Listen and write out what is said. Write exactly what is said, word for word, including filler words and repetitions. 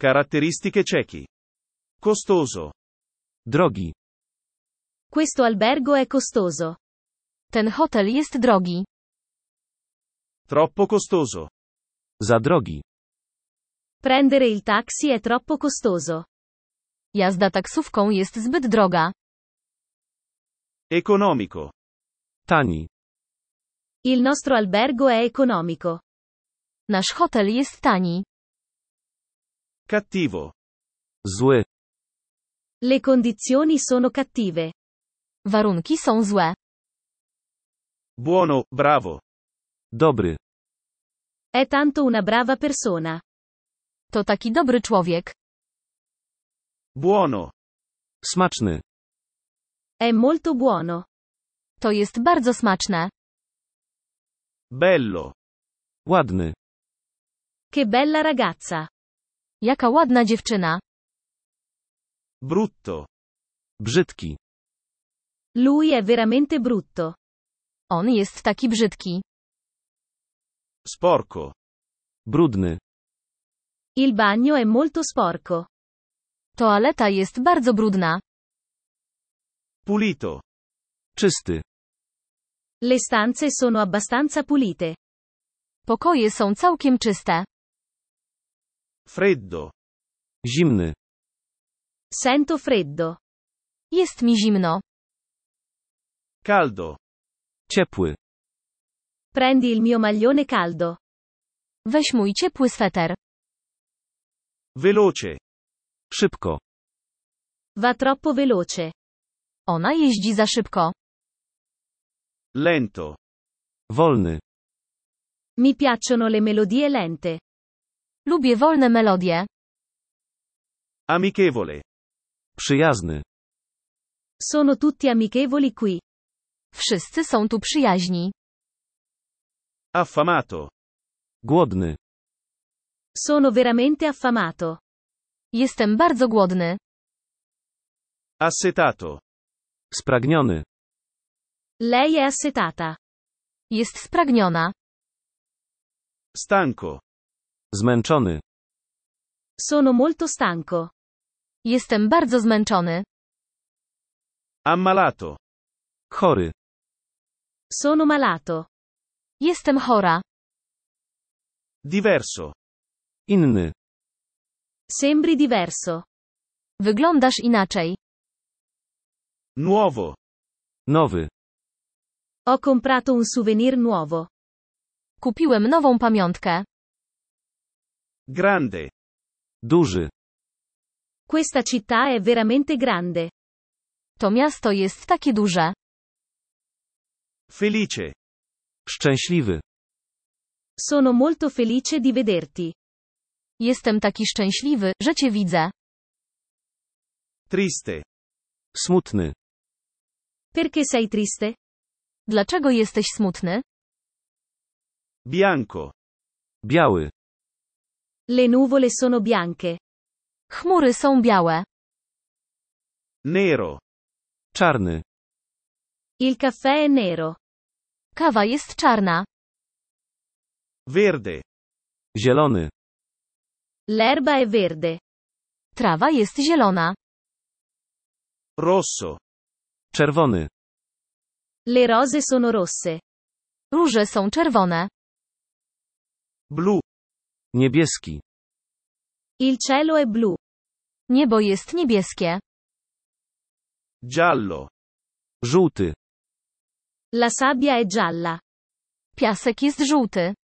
Caratteristiche cechi. Costoso. Drogi. Questo albergo è costoso. Ten hotel jest drogi. Troppo costoso. Za drogi. Prendere il taxi è troppo costoso. Jazda taksówką jest zbyt droga. Economico. Tani. Il nostro albergo è economico. Nasz hotel jest tani. Cattivo. Zły. Le condizioni sono cattive. Warunki są złe. Buono, bravo. Dobry. È tanto una brava persona. To taki dobry człowiek. Buono. Smaczny. È molto buono. To jest bardzo smaczne. Bello. Ładny. Che bella ragazza. Jaka ładna dziewczyna. Brutto. Brzydki. Lui è veramente brutto. On jest taki brzydki. Sporco. Brudny. Il bagno è molto sporco. Toaleta jest bardzo brudna. Pulito. Czysty. Le stanze sono abbastanza pulite. Pokoje są całkiem czyste. Freddo. Zimny. Sento freddo. Jest mi zimno. Caldo. Ciepły. Prendi il mio maglione caldo. Weź mój ciepły sweter. Veloce. Szybko. Va troppo veloce. Ona jeździ za szybko. Lento. Wolny. Mi piacciono le melodie lente. Lubię wolne melodie. Amichevole. Przyjazny. Sono tutti amichevoli qui. Wszyscy są tu przyjaźni. Affamato. Głodny. Sono veramente affamato. Jestem bardzo głodny. Assetato. Spragniony. Lei è assetata. Jest spragniona. Stanco. Zmęczony. Sono molto stanco. Jestem bardzo zmęczony. Ammalato. Chory. Sono malato. Jestem chora. Diverso. Inny. Sembri diverso. Wyglądasz inaczej. Nuovo. Nowy. Ho comprato un souvenir nuovo. Kupiłem nową pamiątkę. Grande. Duży. Questa città è veramente grande. To miasto jest takie duże. Felice. Szczęśliwy. Sono molto felice di vederti. Jestem taki szczęśliwy, że cię widzę. Triste. Smutny. Perché sei triste? Dlaczego jesteś smutny? Bianco. Biały. Le nuvole sono bianche. Chmury są białe. Nero. Czarny. Il caffè è nero. Kawa jest czarna. Verde. Zielony. L'erba è verde. Trawa jest zielona. Rosso. Czerwony. Le rose sono rosse. Róże są czerwone. Blu. Niebieski. Il cielo è blu. Niebo jest niebieskie. Giallo. Żółty. La sabbia è gialla. Piasek jest żółty.